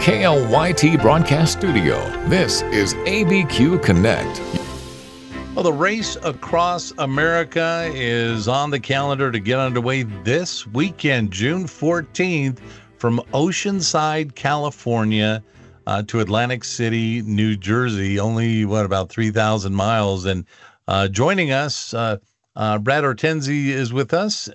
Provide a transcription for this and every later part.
KLYT Broadcast Studio, this is ABQ Connect. Well, the Race Across America is on the calendar to get underway this weekend, June 14th, from Oceanside, California, to Atlantic City, New Jersey. Only, about 3,000 miles. And joining us, Brad Ortenzi is with us,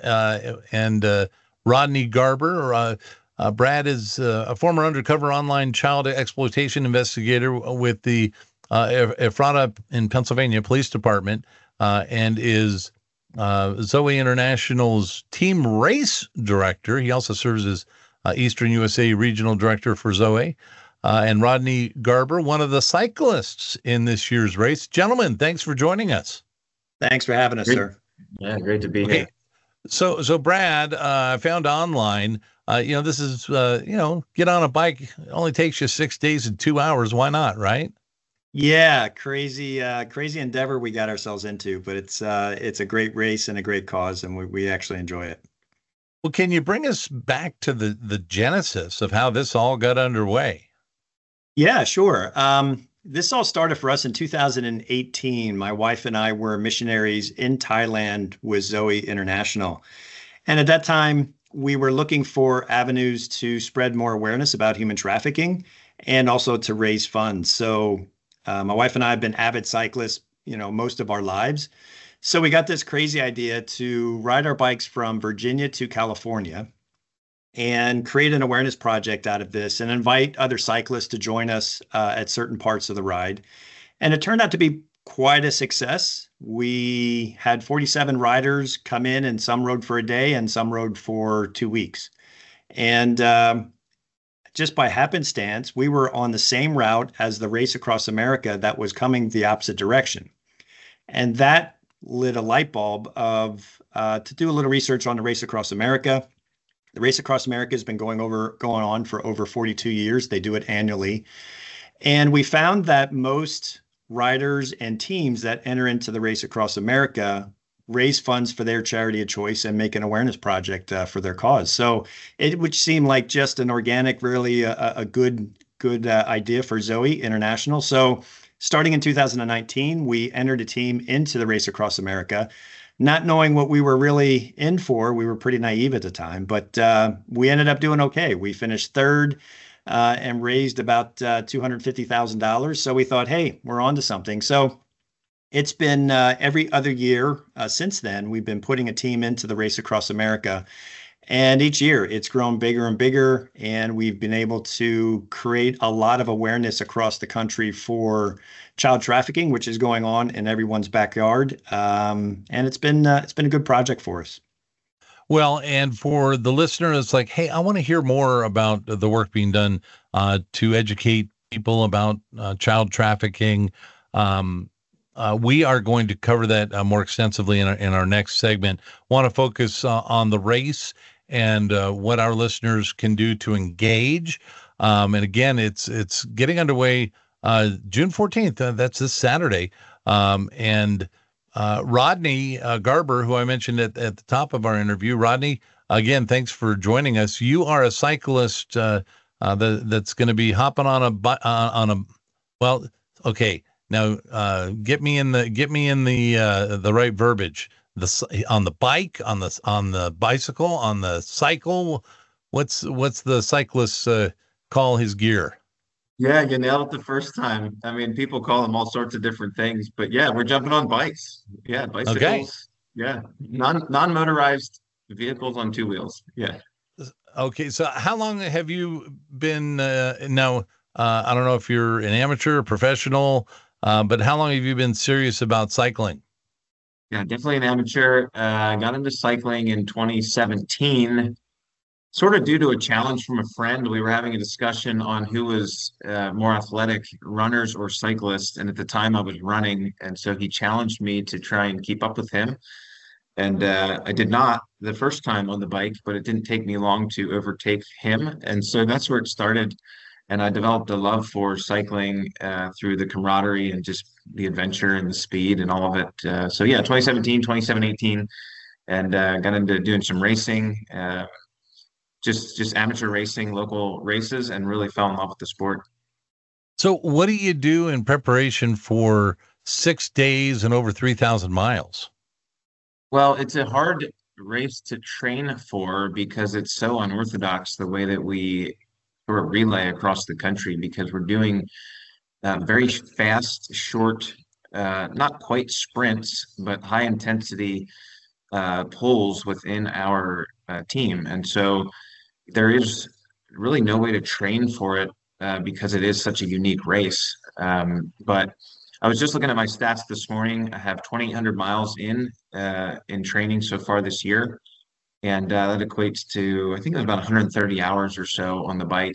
and Rodney Garber. Brad is a former undercover online child exploitation investigator with the Ephrata in Pennsylvania Police Department, and is Zoe International's team race director. He also serves as Eastern USA regional director for Zoe. And Rodney Garber, one of the cyclists in this year's race. Gentlemen, thanks for joining us. Thanks for having us, sir. Yeah, great to be here. So Brad, I found online, this is, get on a bike. It only takes you 6 days and 2 hours. Why not, right? Yeah, crazy endeavor we got ourselves into, but it's a great race and a great cause, and we actually enjoy it. Well, can you bring us back to the genesis of how this all got underway? Yeah, sure. This all started for us in 2018. My wife and I were missionaries in Thailand with Zoe International. And at that time, we were looking for avenues to spread more awareness about human trafficking and also to raise funds. So my wife and I have been avid cyclists, most of our lives. So we got this crazy idea to ride our bikes from Virginia to California and create an awareness project out of this and invite other cyclists to join us at certain parts of the ride. And it turned out to be quite a success. We had 47 riders come in, and some rode for a day and some rode for 2 weeks. And just by happenstance, we were on the same route as the Race Across America that was coming the opposite direction. And that lit a light bulb of to do a little research on the Race Across America. The Race Across America has been going on for over 42 years. They do it annually. And we found that most riders and teams that enter into the Race Across America raise funds for their charity of choice and make an awareness project for their cause. So it would seem like just an organic, really a good idea for Zoe International. So starting in 2019, we entered a team into the Race Across America, not knowing what we were really in for. We were pretty naive at the time, but we ended up doing okay. We finished third and raised about $250,000. So we thought, hey, we're on to something. So it's been every other year since then, we've been putting a team into the Race Across America. And each year it's grown bigger and bigger, and we've been able to create a lot of awareness across the country for child trafficking, which is going on in everyone's backyard. And it's been a good project for us. Well, and for the listener, it's like, hey, I want to hear more about the work being done to educate people about child trafficking. We are going to cover that more extensively in our next segment. Want to focus on the race and what our listeners can do to engage. And again, it's getting underway June 14th. That's this Saturday. And Rodney Garber, who I mentioned at the top of our interview. Rodney, again, thanks for joining us. You are a cyclist that's going to be hopping on well, okay. Now, get me in the right verbiage. On the bike, on the bicycle, on the cycle. What's the cyclist call his gear? Yeah, you nailed it the first time. I mean, people call them all sorts of different things, but yeah, we're jumping on bikes. Yeah, bicycles. Okay. Yeah, non-motorized vehicles on two wheels. Yeah. Okay, so how long have you been now? I don't know if you're an amateur or professional, but how long have you been serious about cycling? Yeah, definitely an amateur. I got into cycling in 2017, sort of due to a challenge from a friend. We were having a discussion on who was more athletic, runners or cyclists. And at the time I was running. And so he challenged me to try and keep up with him. And I did not the first time on the bike, but it didn't take me long to overtake him. And so that's where it started. And I developed a love for cycling through the camaraderie and just the adventure and the speed and all of it. So yeah, 2017, 2018, and got into doing some racing. just amateur racing, local races, and really fell in love with the sport. So what do you do in preparation for 6 days and over 3,000 miles? Well, it's a hard race to train for because it's so unorthodox the way that we sort of relay across the country, because we're doing very fast, short, not quite sprints, but high intensity pulls within our team. And so there is really no way to train for it because it is such a unique race. But I was just looking at my stats this morning. I have 2,800 miles in training so far this year, and that equates to, I think it was about 130 hours or so on the bike.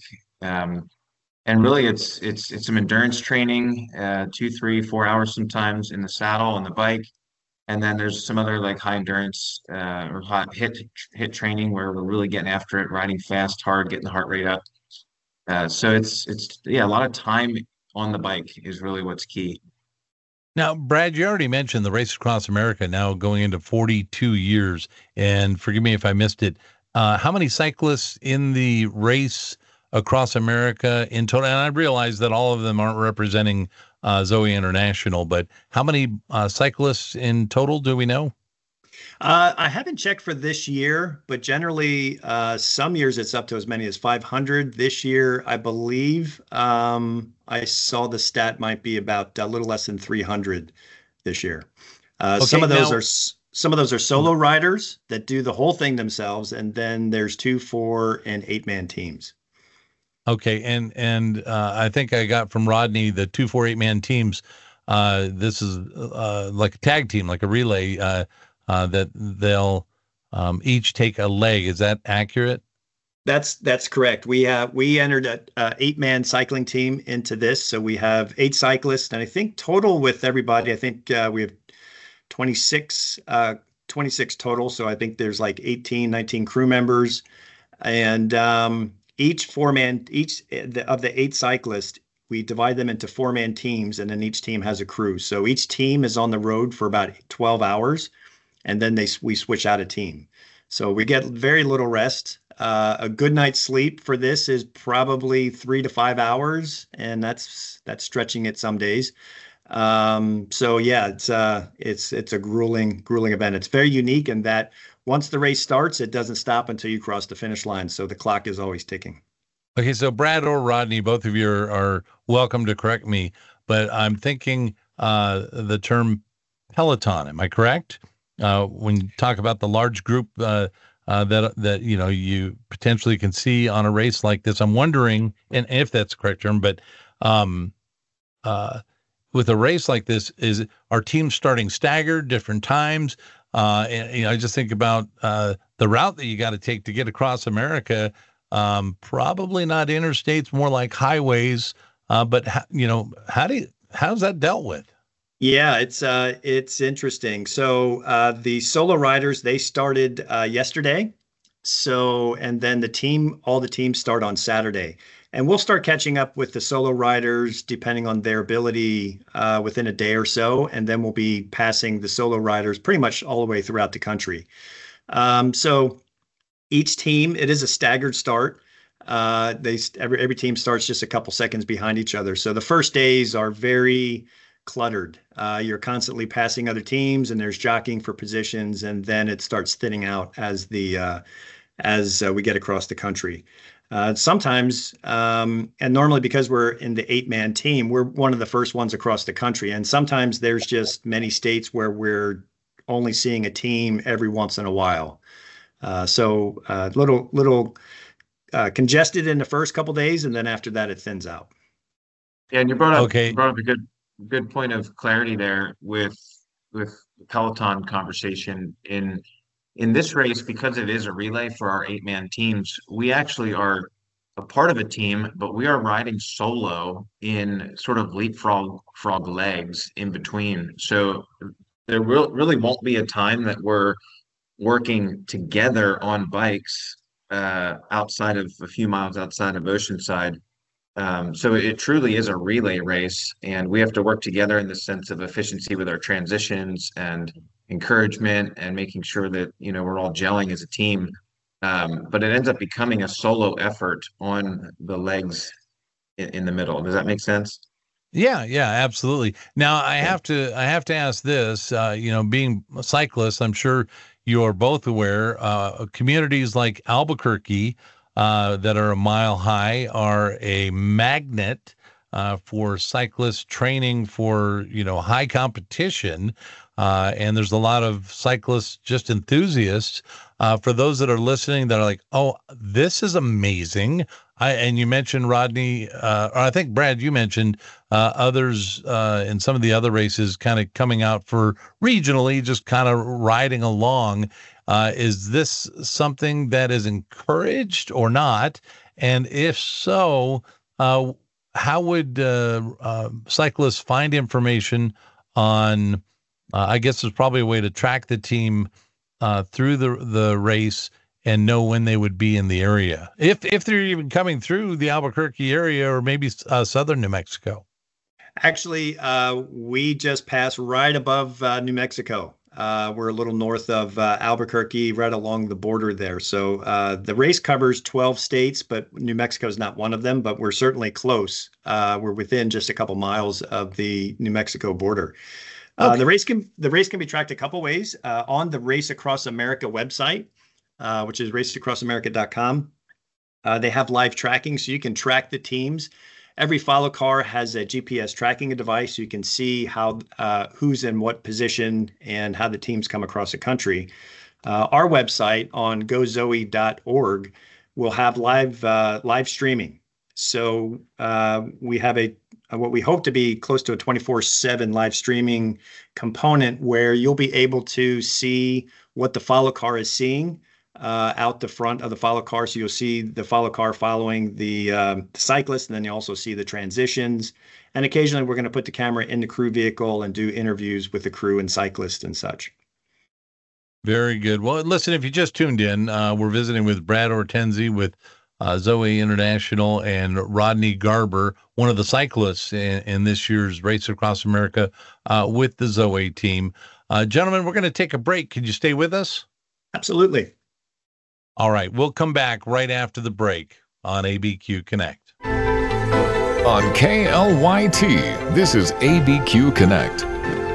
And really, it's some endurance training, 2, 3, 4 hours sometimes in the saddle on the bike, and then there's some other like high endurance or hot hit training where we're really getting after it, riding fast, hard, getting the heart rate up. So it's yeah, a lot of time on the bike is really what's key. Now, Brad, you already mentioned the Race Across America now going into 42 years, and forgive me if I missed it. How many cyclists in the race across America in total? And I realize that all of them aren't representing Zoe International, but how many cyclists in total do we know? I haven't checked for this year, but generally, some years it's up to as many as 500. This year, I believe I saw the stat might be about a little less than 300 this year. Okay, some of those now, are solo riders that do the whole thing themselves, and then there's 2, 4, and 8-man teams. okay, and I think I got from Rodney the 2, 4, 8-man teams. This is like a tag team, like a relay. That they'll each take a leg. Is that accurate? That's correct. We entered a 8-man cycling team into this, so we have 8 cyclists, and I think total with everybody, I think we have 26 total. So I think there's like 18, 19 crew members, and each of the 8 cyclists, we divide them into 4-man teams, and then each team has a crew. So each team is on the road for about 12 hours. And then we switch out a team. So we get very little rest. A good night's sleep for this is probably 3 to 5 hours, and that's stretching it some days. So yeah, it's a grueling event. It's very unique in that once the race starts, it doesn't stop until you cross the finish line. So the clock is always ticking. Okay, so Brad or Rodney, both of you are welcome to correct me, but I'm thinking the term peloton. Am I correct? When you talk about the large group that you potentially can see on a race like this, I'm wondering, and if that's the correct term, but with a race like this, are teams starting staggered, different times? And I just think about the route that you got to take to get across America. Probably not interstates, more like highways. But how's that dealt with? Yeah, it's interesting. So the solo riders, they started yesterday. So, and then all the teams start on Saturday. And we'll start catching up with the solo riders depending on their ability within a day or so. And then we'll be passing the solo riders pretty much all the way throughout the country. So each team, it is a staggered start. Every team starts just a couple seconds behind each other. So the first days are very cluttered. You're constantly passing other teams, and there's jockeying for positions, and then it starts thinning out as we get across the country. Sometimes, and normally because we're in the 8-man team, we're one of the first ones across the country. And sometimes there's just many states where we're only seeing a team every once in a while. So little congested in the first couple days, and then after that it thins out. Yeah, and you brought up Okay. a good point of clarity there with the Peloton conversation in this race. Because it is a relay for our 8-man teams, we actually are a part of a team, but we are riding solo in sort of leapfrog legs in between. So there really won't be a time that we're working together on bikes outside of a few miles outside of Oceanside. So it truly is a relay race, and we have to work together in the sense of efficiency with our transitions and encouragement and making sure that we're all gelling as a team. but it ends up becoming a solo effort on the legs in the middle. Does that make sense? Yeah, yeah, absolutely. Now I have to ask this, being cyclists, I'm sure you're both aware, communities like Albuquerque, that are a mile high are a magnet, for cyclist training for, high competition. And there's a lot of cyclists, just enthusiasts. For those that are listening that are like, oh, this is amazing. And you mentioned Rodney, or I think Brad, you mentioned others in some of the other races kind of coming out for regionally, just kind of riding along. Is this something that is encouraged or not? And if so, how would cyclists find information on? I guess there's probably a way to track the team through the race and know when they would be in the area, if they're even coming through the Albuquerque area or maybe southern New Mexico. Actually, we just passed right above New Mexico. We're a little north of Albuquerque, right along the border there. So the race covers 12 states, but New Mexico is not one of them, but we're certainly close. We're within just a couple miles of the New Mexico border. Okay. The race can be tracked a couple ways on the Race Across America website, which is raceacrossamerica.com. They have live tracking, so you can track the teams. Every follow car has a GPS tracking device, so you can see how who's in what position and how the teams come across the country. Our website on gozoe.org will have live streaming. So we have what we hope to be close to a 24/7 live streaming component where you'll be able to see what the follow car is seeing out the front of the follow car. So you'll see the follow car following the cyclist, and then you also see the transitions. And occasionally we're going to put the camera in the crew vehicle and do interviews with the crew and cyclists and such. Very good. Well, listen, if you just tuned in, we're visiting with Brad Ortenzi with Zoe International and Rodney Garber, one of the cyclists in this year's Race Across America with the Zoe team. Gentlemen, we're going to take a break. Can you stay with us? Absolutely. All right. We'll come back right after the break on ABQ Connect. On KLYT, this is ABQ Connect.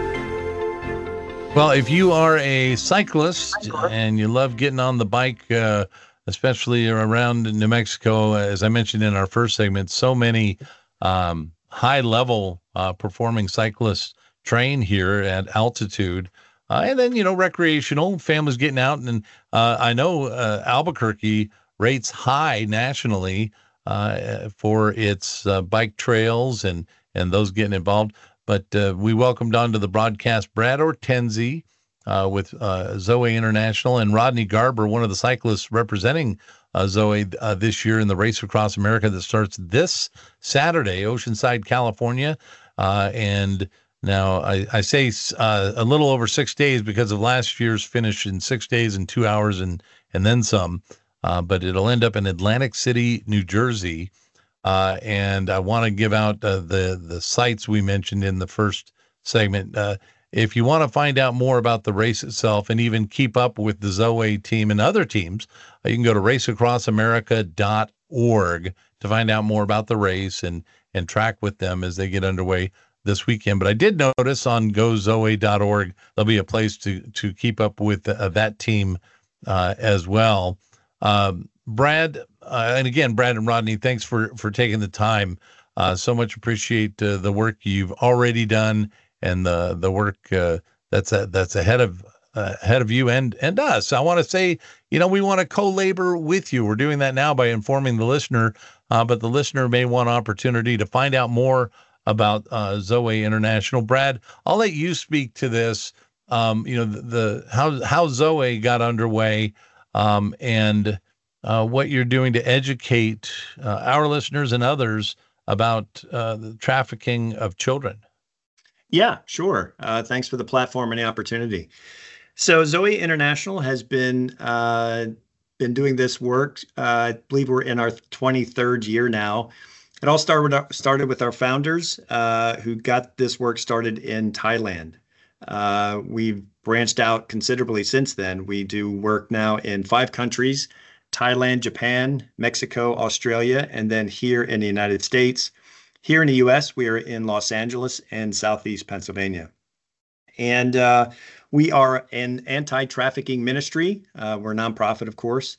Well, if you are a cyclist and you love getting on the bike, especially around New Mexico, as I mentioned in our first segment, so many high-level performing cyclists train here at altitude. And then, recreational, families getting out. And I know Albuquerque rates high nationally for its bike trails and those getting involved. But we welcomed onto the broadcast Brad Ortenzi with Zoe International and Rodney Garber, one of the cyclists representing Zoe this year in the Race Across America that starts this Saturday, Oceanside, California. And now I say a little over 6 days because of last year's finish in 6 days and 2 hours and then some. But it'll end up in Atlantic City, New Jersey. And I want to give out the sites we mentioned in the first segment. If you want to find out more about the race itself and even keep up with the Zoe team and other teams, you can go to raceacrossamerica.org to find out more about the race and track with them as they get underway this weekend. But I did notice on gozoe.org, there'll be a place to keep up with that team as well. Brad, and again, Brad and Rodney, thanks for taking the time. So much appreciate the work you've already done and the work that's ahead of you and us. I want to say, we want to co-labor with you. We're doing that now by informing the listener, but the listener may want opportunity to find out more about Zoe International. Brad, I'll let you speak to this. How Zoe got underway, and what you're doing to educate our listeners and others about the trafficking of children. Yeah, sure. Thanks for the platform and the opportunity. So Zoe International has been doing this work. I believe we're in our 23rd year now. It all started with our founders who got this work started in Thailand. We've branched out considerably since then. We do work now in 5 countries Thailand, Japan, Mexico, Australia, and then here in the United States. Here in the US, we are in Los Angeles and Southeast Pennsylvania. And we are an anti-trafficking ministry. We're a nonprofit, of course,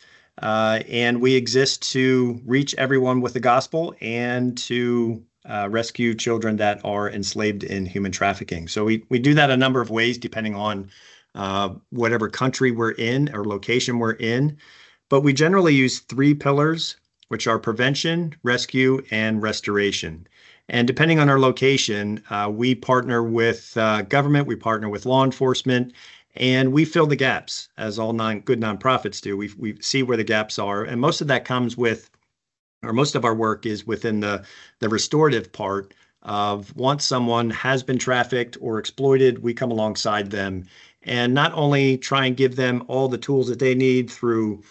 and we exist to reach everyone with the gospel and to rescue children that are enslaved in human trafficking. So we do that a number of ways, depending on whatever country we're in or location we're in. But we generally use 3 pillars, which are prevention, rescue, and restoration. And depending on our location, we partner with government, we partner with law enforcement, and we fill the gaps, as all good nonprofits do. We see where the gaps are, and most of that comes with, or most of our work is within the restorative part of once someone has been trafficked or exploited, we come alongside them and not only try and give them all the tools that they need through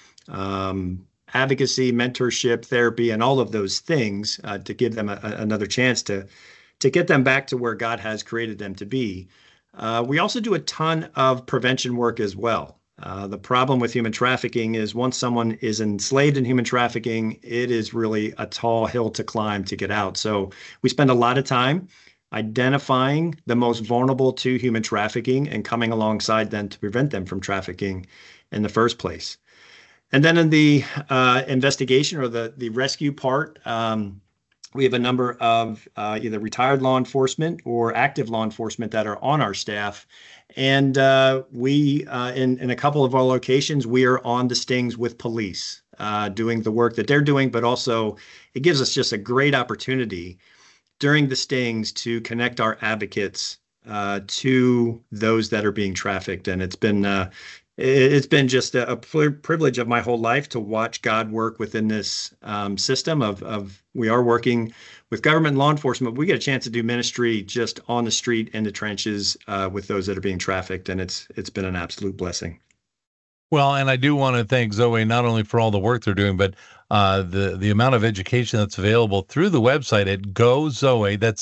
advocacy, mentorship, therapy, and all of those things to give them another chance to get them back to where God has created them to be. We also do a ton of prevention work as well. The problem with human trafficking is once someone is enslaved in human trafficking, it is really a tall hill to climb to get out. So we spend a lot of time identifying the most vulnerable to human trafficking and coming alongside them to prevent them from trafficking in the first place. And then in the investigation or the rescue part, we have a number of either retired law enforcement or active law enforcement that are on our staff. And we, in a couple of our locations, we are on the stings with police, doing the work that they're doing, but also it gives us just a great opportunity during the stings to connect our advocates to those that are being trafficked. And it's been just a privilege of my whole life to watch God work within this system of we are working with government and law enforcement. We get a chance to do ministry just on the street in the trenches with those that are being trafficked, and it's been an absolute blessing. Well, and I do want to thank Zoe not only for all the work they're doing, but the amount of education that's available through the website at GoZoe. That's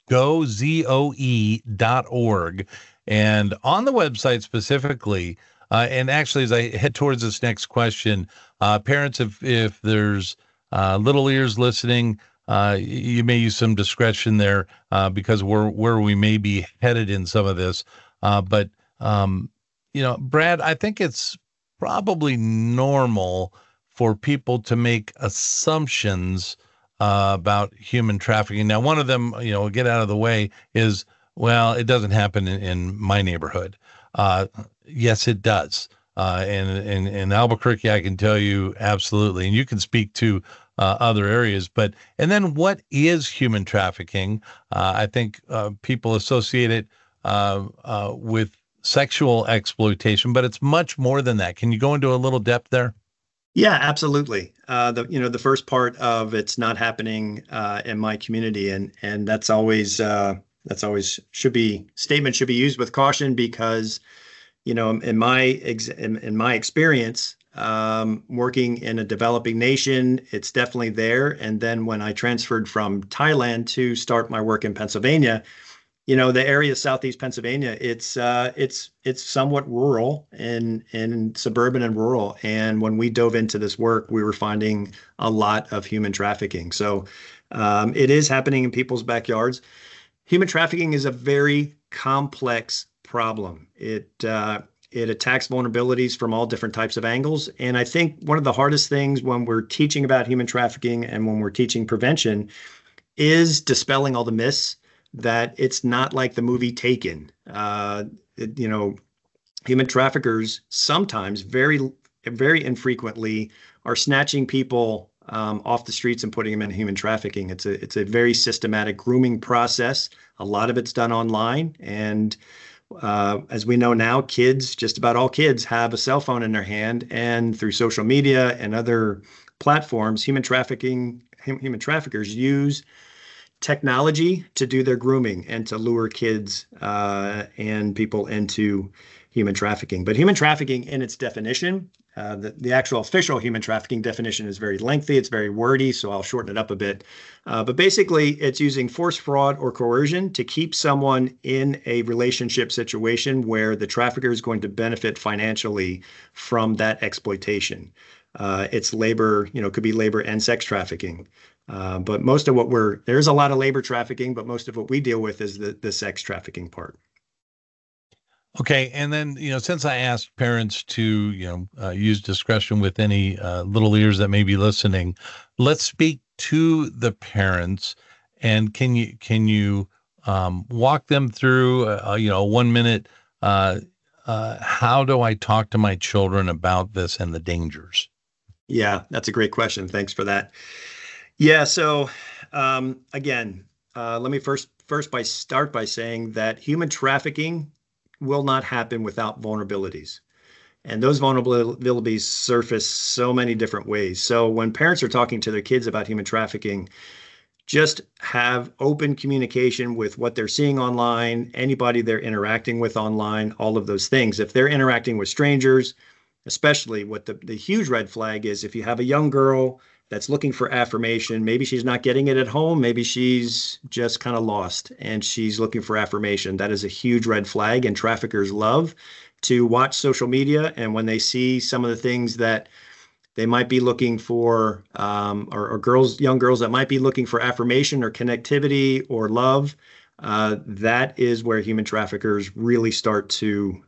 GoZoe.org, and on the website specifically. And actually, as I head towards this next question, parents, if there's little ears listening, you may use some discretion there because where we may be headed in some of this. But Brad, I think it's probably normal for people to make assumptions about human trafficking. Now, one of them, get out of the way is, well, it doesn't happen in my neighborhood. Yes, it does. And in Albuquerque, I can tell you absolutely. And you can speak to other areas. And then what is human trafficking? I think people associate it with sexual exploitation, but it's much more than that. Can you go into a little depth there? Yeah, absolutely. The first part of it's not happening in my community, and that's always should be used with caution because, in my experience, working in a developing nation, it's definitely there. And then when I transferred from Thailand to start my work in Pennsylvania, the area of Southeast Pennsylvania, it's somewhat rural and suburban and rural. And when we dove into this work, we were finding a lot of human trafficking. So it is happening in people's backyards. Human trafficking is a very complex problem. It attacks vulnerabilities from all different types of angles. And I think one of the hardest things when we're teaching about human trafficking and when we're teaching prevention is dispelling all the myths that it's not like the movie Taken. Human traffickers sometimes, very, very infrequently, are snatching people off the streets and putting them in human trafficking. It's a very systematic grooming process. A lot of it's done online. And as we know now, just about all kids have a cell phone in their hand, and through social media and other platforms, human traffickers use technology to do their grooming and to lure kids and people into human trafficking. But human trafficking in its definition, the actual official human trafficking definition is very lengthy. It's very wordy, so I'll shorten it up a bit. But basically, it's using force, fraud, or coercion to keep someone in a relationship situation where the trafficker is going to benefit financially from that exploitation. It's labor, could be labor and sex trafficking. But most of there's a lot of labor trafficking, but most of what we deal with is the sex trafficking part. Okay. And then, since I asked parents to, use discretion with any little ears that may be listening, let's speak to the parents. And can you walk them through, a 1 minute, how do I talk to my children about this and the dangers? Yeah, that's a great question. Thanks for that. Yeah. So, again, let me first start by saying that human trafficking will not happen without vulnerabilities. And those vulnerabilities surface so many different ways. So when parents are talking to their kids about human trafficking, just have open communication with what they're seeing online, anybody they're interacting with online, all of those things. If they're interacting with strangers, especially what the huge red flag is, if you have a young girl that's looking for affirmation, maybe she's not getting it at home, maybe she's just kind of lost and she's looking for affirmation. That is a huge red flag, and traffickers love to watch social media. And when they see some of the things that they might be looking for, or young girls that might be looking for affirmation or connectivity or love, that is where human traffickers really start to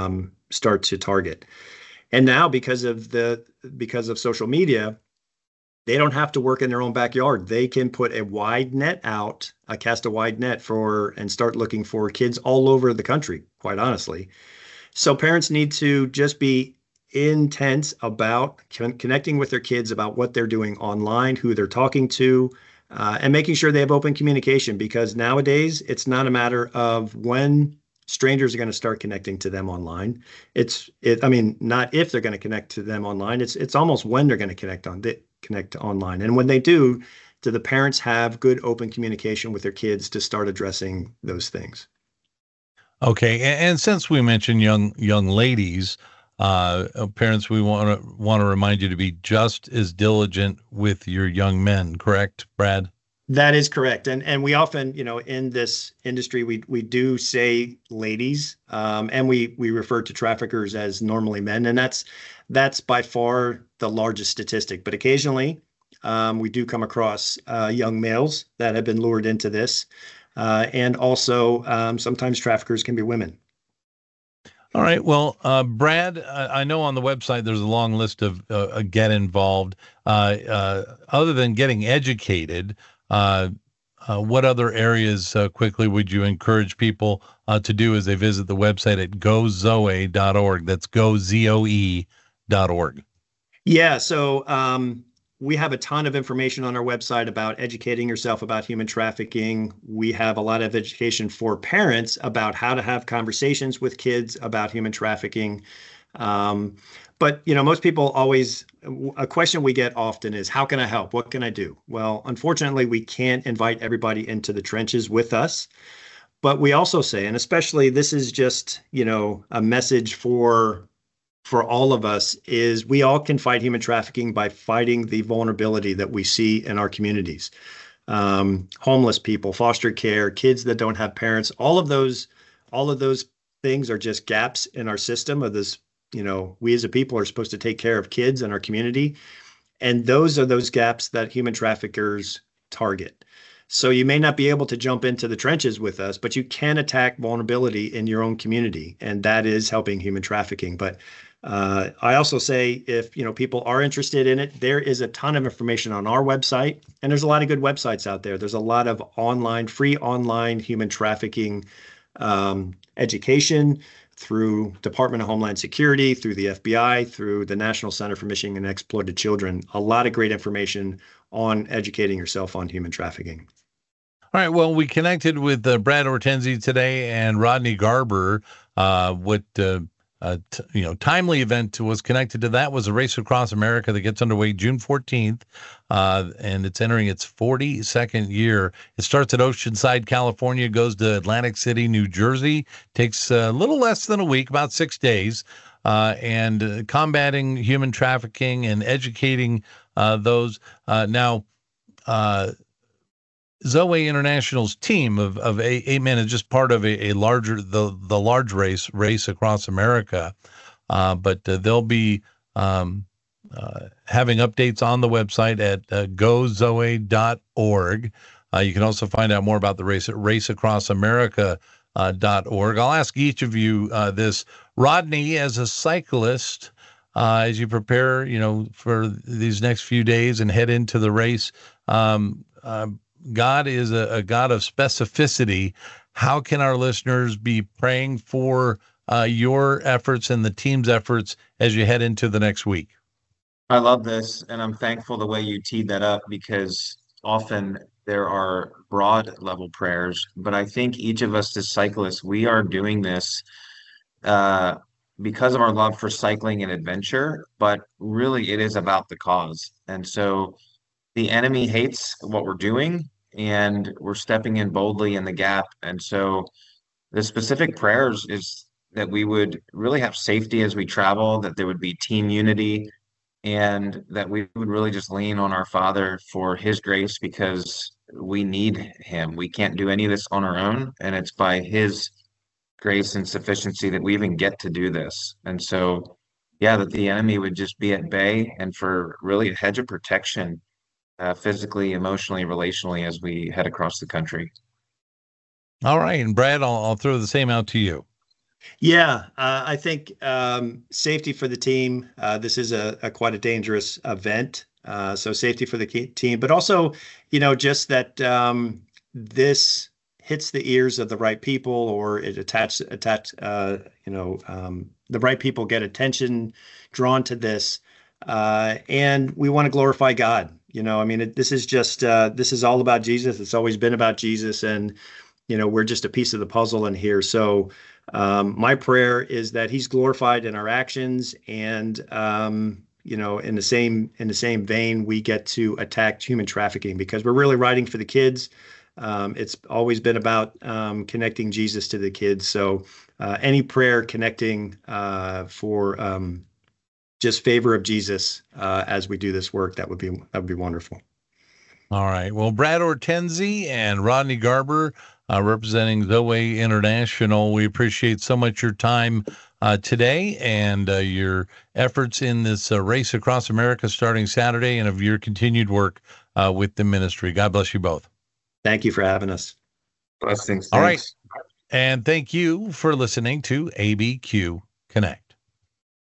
target. And now, because of social media, they don't have to work in their own backyard. They can put a wide net out, cast a wide net and start looking for kids all over the country, quite honestly. So parents need to just be intense about connecting with their kids about what they're doing online, who they're talking to, and making sure they have open communication, because nowadays it's not a matter of when strangers are going to start connecting to them online. Not if they're going to connect to them online. It's almost when they're going to connect online. And when they do the parents have good open communication with their kids to start addressing those things? Okay. And since we mentioned young ladies, parents, we want to remind you to be just as diligent with your young men, correct, Brad? That is correct. And we often, in this industry, we do say ladies, and we refer to traffickers as normally men. And that's by far the largest statistic. But occasionally we do come across young males that have been lured into this. And also sometimes traffickers can be women. All right. Well, Brad, I know on the website there's a long list of get involved. Other than getting educated, what other areas quickly would you encourage people to do as they visit the website at gozoe.org? That's gozoe.org. Yeah. So we have a ton of information on our website about educating yourself about human trafficking. We have a lot of education for parents about how to have conversations with kids about human trafficking. But, most people a question we get often is, how can I help? What can I do? Well, unfortunately, we can't invite everybody into the trenches with us. But we also say, and especially this is just, a message for all of us, is we all can fight human trafficking by fighting the vulnerability that we see in our communities. Homeless people, foster care, kids that don't have parents, all of those things are just gaps in our system of this. We as a people are supposed to take care of kids in our community. And those are those gaps that human traffickers target. So you may not be able to jump into the trenches with us, but you can attack vulnerability in your own community. And that is helping human trafficking. But I also say, if people are interested in it, there is a ton of information on our website, and there's a lot of good websites out there. There's a lot of free online human trafficking education through Department of Homeland Security, through the FBI, through the National Center for Missing and Exploited Children. A lot of great information on educating yourself on human trafficking. All right. Well, we connected with Brad Ortenzi today and Rodney Garber. Timely event was connected to that was a Race Across America that gets underway June 14th, and it's entering its 42nd year. It starts at Oceanside, California, goes to Atlantic City, New Jersey, takes a little less than a week, about 6 days, and combating human trafficking and educating those. Now, Zoe International's team of eight men is just part of a larger, the large race Across America. But they'll be having updates on the website at gozoe.org. You can also find out more about the race at raceacrossamerica.org. I'll ask each of you this. Rodney, as a cyclist, as you prepare, for these next few days and head into the race, God is a God of specificity. How can our listeners be praying for your efforts and the team's efforts as you head into the next week? I love this, and I'm thankful the way you teed that up, because often there are broad level prayers, but I think each of us as cyclists, we are doing this uh, because of our love for cycling and adventure, but really it is about the cause. And so the enemy hates what we're doing, and we're stepping in boldly in the gap. And so the specific prayers is that we would really have safety as we travel, that there would be team unity, and that we would really just lean on our Father for his grace, because we need him. We can't do any of this on our own, and it's by his grace and sufficiency that we even get to do this. And so, yeah, that the enemy would just be at bay, and for really a hedge of protection, physically, emotionally, relationally, as we head across the country. All right. And Brad, I'll throw the same out to you. Yeah, I think safety for the team. This is a quite a dangerous event. So safety for the team, but also, just that this hits the ears of the right people, or it the right people get attention drawn to this. And we want to glorify God. This is all about Jesus. It's always been about Jesus. And, we're just a piece of the puzzle in here. So my prayer is that he's glorified in our actions, and in the same vein, we get to attack human trafficking, because we're really riding for the kids. It's always been about connecting Jesus to the kids. So any prayer connecting for just favor of Jesus as we do this work, that would be wonderful. All right. Well, Brad Ortenzi and Rodney Garber, representing Zoe International, we appreciate so much your time today, and your efforts in this race across America starting Saturday, and of your continued work with the ministry. God bless you both. Thank you for having us. Blessings. All right. And thank you for listening to ABQ Connect.